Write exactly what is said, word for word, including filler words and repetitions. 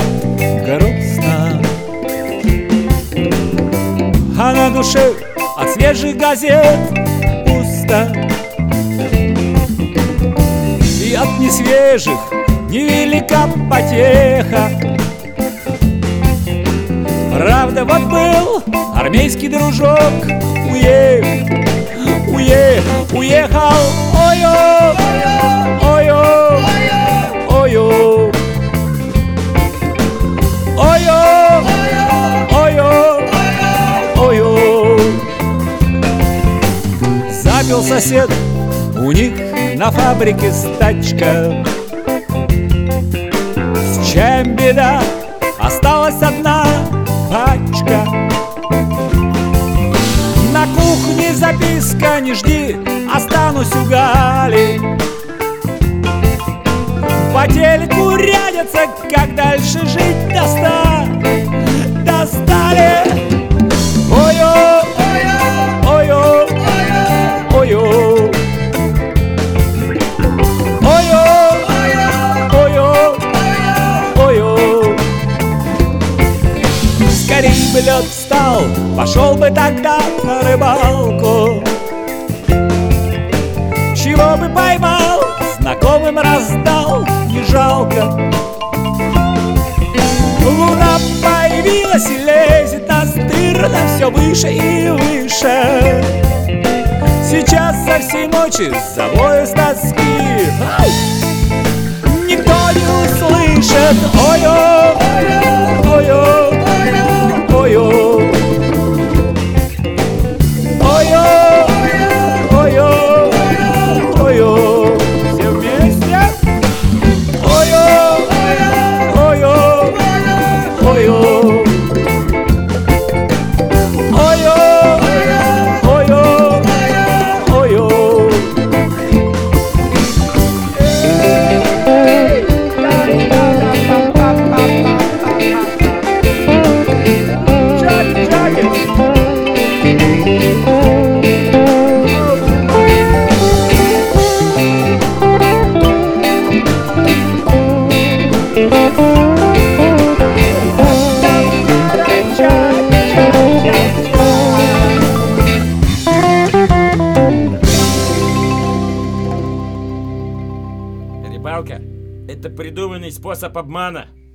грустно, а на душе от свежих газет пусто. И от несвежих невелика потеха. Правда, вот был армейский дружок, уехал, уехал, уехал, ой-ой, ой-ой, ой-ой, ой-ой, ой-ой, ой-ой. Запил сосед у них на фабрике стачка. С чем беда? Осталась одна пачка. На кухне записка: не жди, останусь у Гали. По телеку рядятся, как дальше жить доста. Достали. Ой-ой, ой-ой, ой-ой, скорей бы лед встал, пошел бы тогда на рыбалку. Чего бы поймал, знакомым раздал, не жалко. Луна появилась и лезет настырно все выше и выше. Сейчас со всей ночи завою с тоски. Ау! Никто не услышит. Ой-ой, ой-ой, ой-ой, ой-ой, ой-ой, ой-ой. Все вместе. Ой-ой, ой-ой, ой-ой, Рыбалка — это придуманный способ обмана.